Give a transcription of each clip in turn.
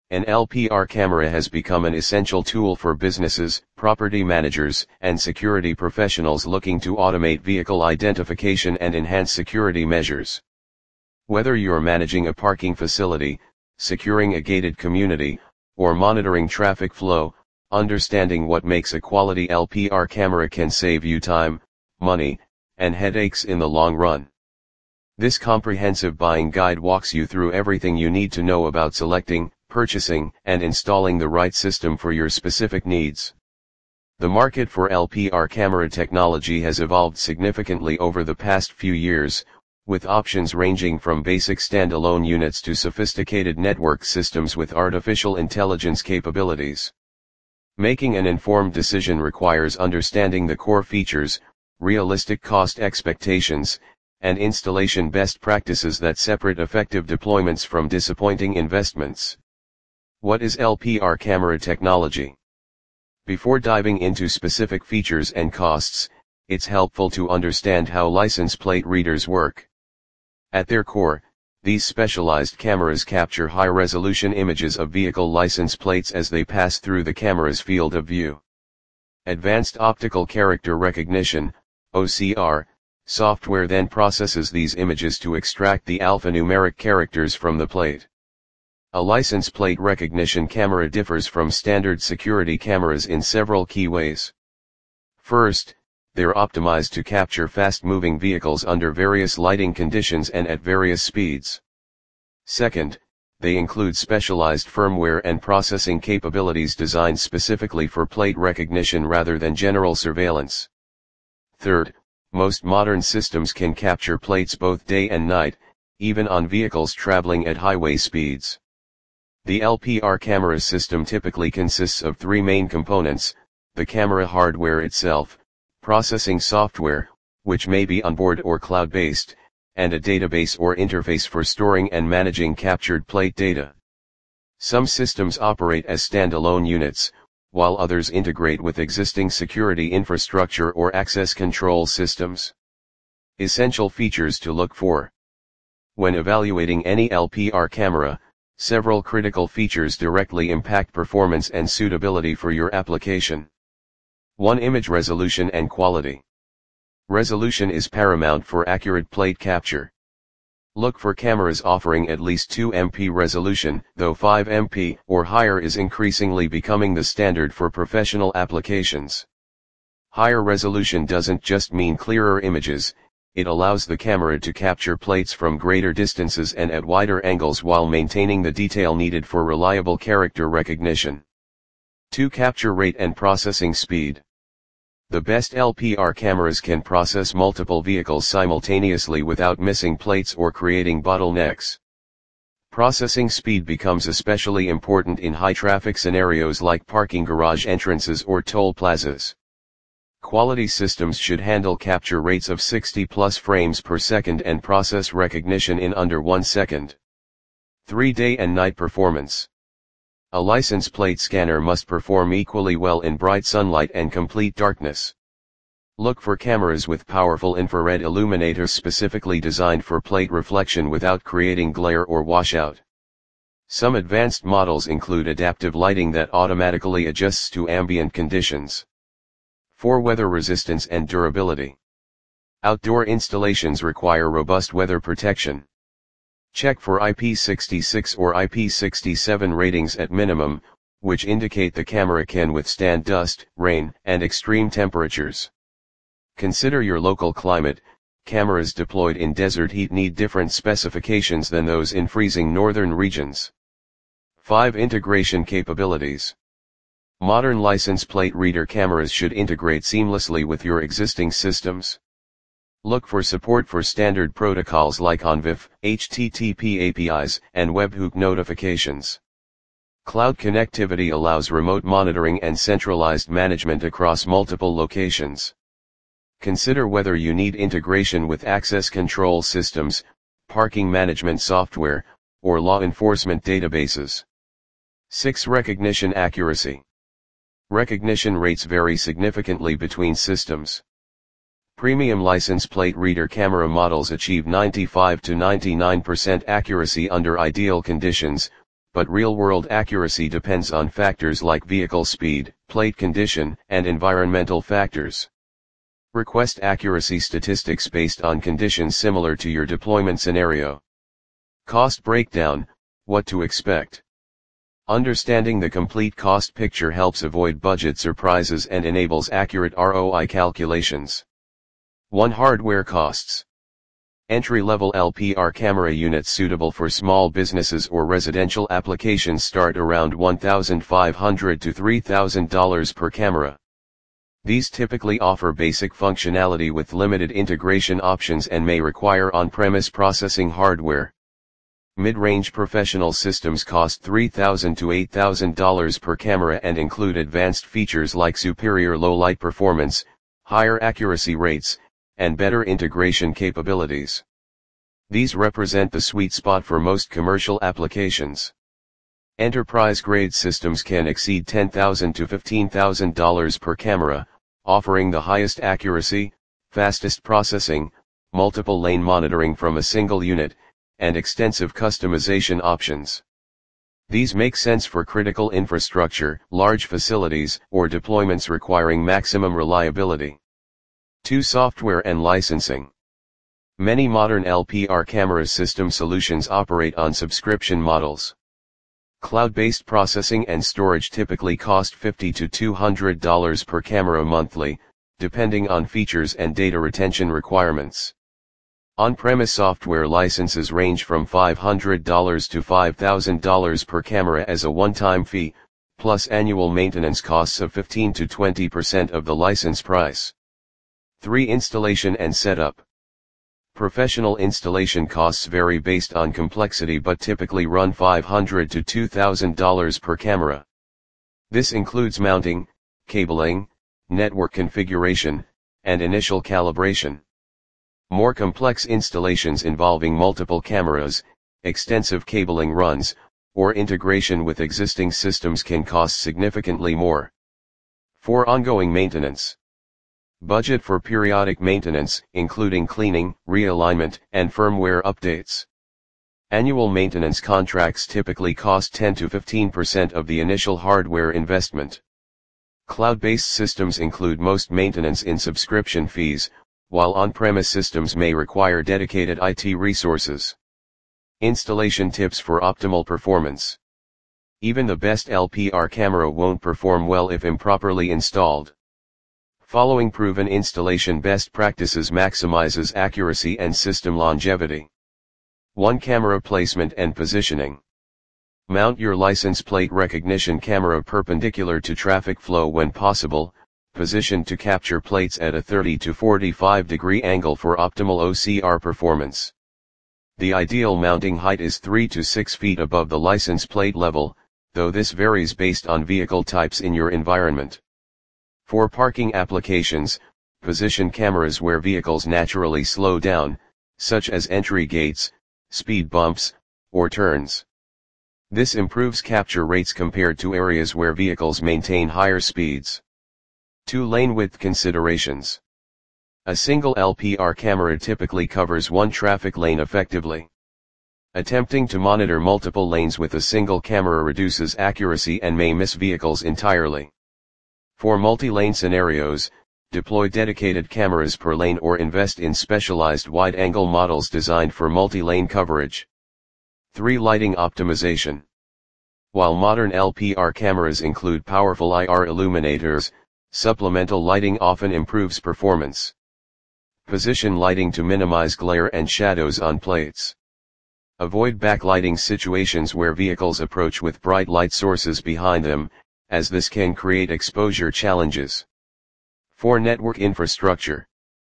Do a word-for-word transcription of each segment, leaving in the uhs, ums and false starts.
An L P R camera has become an essential tool for businesses, property managers, and security professionals looking to automate vehicle identification and enhance security measures. Whether you're managing a parking facility, securing a gated community, or monitoring traffic flow, understanding what makes a quality L P R camera can save you time, money, and headaches in the long run. This comprehensive buying guide walks you through everything you need to know about selecting, purchasing, and installing the right system for your specific needs. The market for L P R camera technology has evolved significantly over the past few years, with options ranging from basic standalone units to sophisticated network systems with artificial intelligence capabilities. Making an informed decision requires understanding the core features, realistic cost expectations, and installation best practices that separate effective deployments from disappointing investments. What is L P R camera technology? Before diving into specific features and costs, it's helpful to understand how license plate readers work. At their core, these specialized cameras capture high-resolution images of vehicle license plates as they pass through the camera's field of view. Advanced Optical Character Recognition, O C R, software then processes these images to extract the alphanumeric characters from the plate. A license plate recognition camera differs from standard security cameras in several key ways. First, they're optimized to capture fast-moving vehicles under various lighting conditions and at various speeds. Second, they include specialized firmware and processing capabilities designed specifically for plate recognition rather than general surveillance. Third, most modern systems can capture plates both day and night, even on vehicles traveling at highway speeds. The L P R camera system typically consists of three main components: the camera hardware itself, processing software, which may be onboard or cloud-based, and a database or interface for storing and managing captured plate data. Some systems operate as standalone units, while others integrate with existing security infrastructure or access control systems. Essential features to look for. When evaluating any L P R camera, several critical features directly impact performance and suitability for your application. one Image resolution and quality. Resolution is paramount for accurate plate capture. Look for cameras offering at least two megapixel resolution, though five megapixels or higher is increasingly becoming the standard for professional applications. Higher resolution doesn't just mean clearer images, it allows the camera to capture plates from greater distances and at wider angles while maintaining the detail needed for reliable character recognition. two Capture rate and processing speed. The best L P R cameras can process multiple vehicles simultaneously without missing plates or creating bottlenecks. Processing speed becomes especially important in high-traffic scenarios like parking garage entrances or toll plazas. Quality systems should handle capture rates of sixty plus frames per second and process recognition in under one second. three Day and night performance. A license plate scanner must perform equally well in bright sunlight and complete darkness. Look for cameras with powerful infrared illuminators specifically designed for plate reflection without creating glare or washout. Some advanced models include adaptive lighting that automatically adjusts to ambient conditions. four Weather resistance and durability. Outdoor installations require robust weather protection. Check for I P sixty-six or I P sixty-seven ratings at minimum, which indicate the camera can withstand dust, rain, and extreme temperatures. Consider your local climate. Cameras deployed in desert heat need different specifications than those in freezing northern regions. five Integration capabilities. Modern license plate reader cameras should integrate seamlessly with your existing systems. Look for support for standard protocols like O N V I F, H T T P A P Is, and webhook notifications. Cloud connectivity allows remote monitoring and centralized management across multiple locations. Consider whether you need integration with access control systems, parking management software, or law enforcement databases. six Recognition accuracy. Recognition rates vary significantly between systems. Premium license plate reader camera models achieve ninety-five to ninety-nine percent accuracy under ideal conditions, but real-world accuracy depends on factors like vehicle speed, plate condition, and environmental factors. Request accuracy statistics based on conditions similar to your deployment scenario. Cost breakdown, what to expect. Understanding the complete cost picture helps avoid budget surprises and enables accurate R O I calculations. one Hardware costs. Entry-level L P R camera units suitable for small businesses or residential applications start around one thousand five hundred dollars to three thousand dollars per camera. These typically offer basic functionality with limited integration options and may require on-premise processing hardware. Mid-range professional systems cost three thousand dollars to eight thousand dollars per camera and include advanced features like superior low-light performance, higher accuracy rates, and better integration capabilities. These represent the sweet spot for most commercial applications. Enterprise-grade systems can exceed ten thousand dollars to fifteen thousand dollars per camera, offering the highest accuracy, fastest processing, multiple lane monitoring from a single unit, and extensive customization options. These make sense for critical infrastructure, large facilities, or deployments requiring maximum reliability. two Software and licensing. Many modern L P R camera system solutions operate on subscription models. Cloud-based processing and storage typically cost fifty to two hundred dollars per camera monthly, depending on features and data retention requirements. On-premise software licenses range from five hundred dollars to five thousand dollars per camera as a one-time fee, plus annual maintenance costs of fifteen to twenty percent of the license price. three Installation and setup. Professional installation costs vary based on complexity but typically run five hundred dollars to two thousand dollars per camera. This includes mounting, cabling, network configuration, and initial calibration. More complex installations involving multiple cameras, extensive cabling runs, or integration with existing systems can cost significantly more. four Ongoing maintenance. Budget for periodic maintenance, including cleaning, realignment, and firmware updates. Annual maintenance contracts typically cost ten to fifteen percent of the initial hardware investment. Cloud-based systems include most maintenance in subscription fees, while on-premise systems may require dedicated I T resources. Installation tips for optimal performance. Even the best L P R camera won't perform well if improperly installed. Following proven installation best practices maximizes accuracy and system longevity. one Camera placement and positioning. Mount your license plate recognition camera perpendicular to traffic flow when possible, positioned to capture plates at a thirty to forty-five degree angle for optimal O C R performance. The ideal mounting height is three to six feet above the license plate level, though this varies based on vehicle types in your environment. For parking applications, position cameras where vehicles naturally slow down, such as entry gates, speed bumps, or turns. This improves capture rates compared to areas where vehicles maintain higher speeds. two Lane width considerations. A single L P R camera typically covers one traffic lane effectively. Attempting to monitor multiple lanes with a single camera reduces accuracy and may miss vehicles entirely. For multi-lane scenarios, deploy dedicated cameras per lane or invest in specialized wide-angle models designed for multi-lane coverage. three Lighting optimization. While modern L P R cameras include powerful I R illuminators, supplemental lighting often improves performance. Position lighting to minimize glare and shadows on plates. Avoid backlighting situations where vehicles approach with bright light sources behind them, as this can create exposure challenges. four Network infrastructure.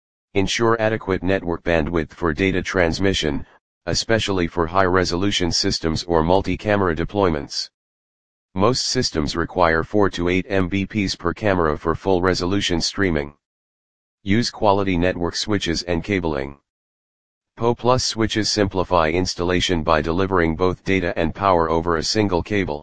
Ensure adequate network bandwidth for data transmission, especially for high-resolution systems or multi-camera deployments. Most systems require four to eight megabits per camera for full-resolution streaming. Use quality network switches and cabling. P O plus switches simplify installation by delivering both data and power over a single cable.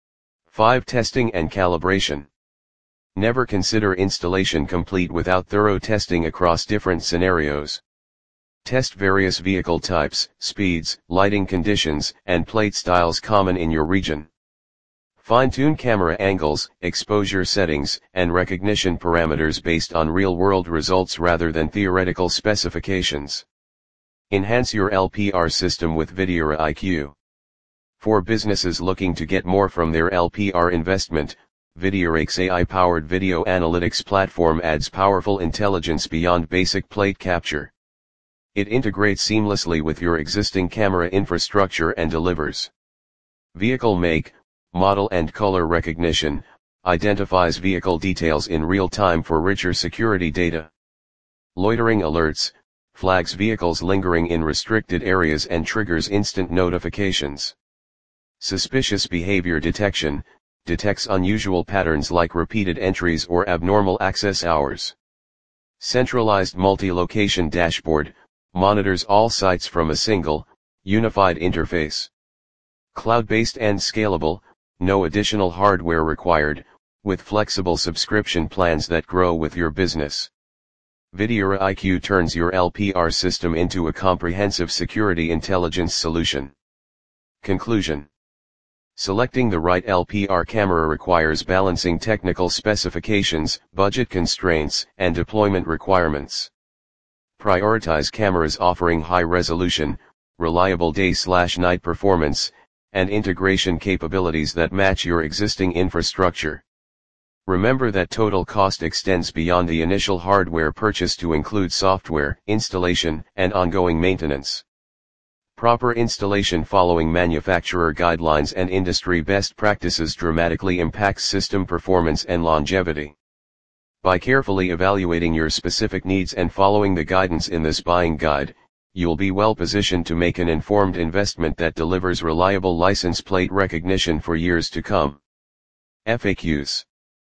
five Testing and calibration. Never consider installation complete without thorough testing across different scenarios. Test various vehicle types, speeds, lighting conditions, and plate styles common in your region. Fine-tune camera angles, exposure settings, and recognition parameters based on real-world results rather than theoretical specifications. Enhance your L P R system with Videora I Q. For businesses looking to get more from their L P R investment, Videora's A I-powered video analytics platform adds powerful intelligence beyond basic plate capture. It integrates seamlessly with your existing camera infrastructure and delivers vehicle make, model and color recognition, identifies vehicle details in real time for richer security data. Loitering alerts, flags vehicles lingering in restricted areas and triggers instant notifications. Suspicious behavior detection, detects unusual patterns like repeated entries or abnormal access hours. Centralized multi-location dashboard, monitors all sites from a single, unified interface. Cloud-based and scalable, no additional hardware required, with flexible subscription plans that grow with your business. Videora I Q turns your L P R system into a comprehensive security intelligence solution. Conclusion. Selecting the right L P R camera requires balancing technical specifications, budget constraints, and deployment requirements. Prioritize cameras offering high resolution, reliable day-slash-night performance, and integration capabilities that match your existing infrastructure. Remember that total cost extends beyond the initial hardware purchase to include software, installation, and ongoing maintenance. Proper installation following manufacturer guidelines and industry best practices dramatically impacts system performance and longevity. By carefully evaluating your specific needs and following the guidance in this buying guide, you'll be well positioned to make an informed investment that delivers reliable license plate recognition for years to come. F A Qs.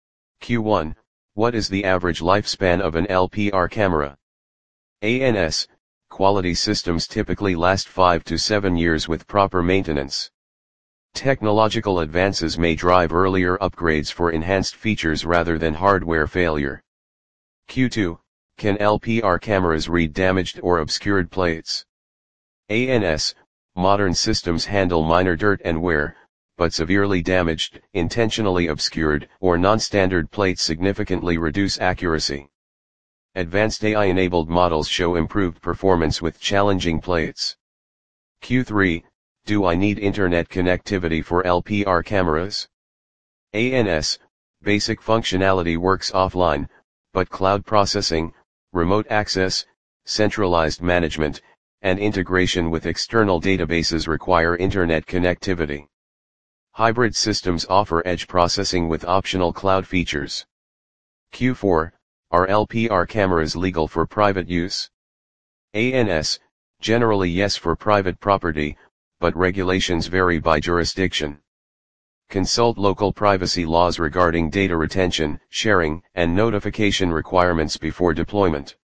Q one. What is the average lifespan of an L P R camera? A N S. Quality systems typically last five to seven years with proper maintenance. Technological advances may drive earlier upgrades for enhanced features rather than hardware failure. Q two. Can L P R cameras read damaged or obscured plates? A N S. Modern systems handle minor dirt and wear, but severely damaged, intentionally obscured, or non-standard plates significantly reduce accuracy. Advanced A I-enabled models show improved performance with challenging plates. Q three. Do I need internet connectivity for L P R cameras? A N S. Basic functionality works offline, but cloud processing, remote access, centralized management, and integration with external databases require internet connectivity. Hybrid systems offer edge processing with optional cloud features. Q four. Are L P R cameras legal for private use? A N S. Generally yes for private property, but regulations vary by jurisdiction. Consult local privacy laws regarding data retention, sharing, and notification requirements before deployment.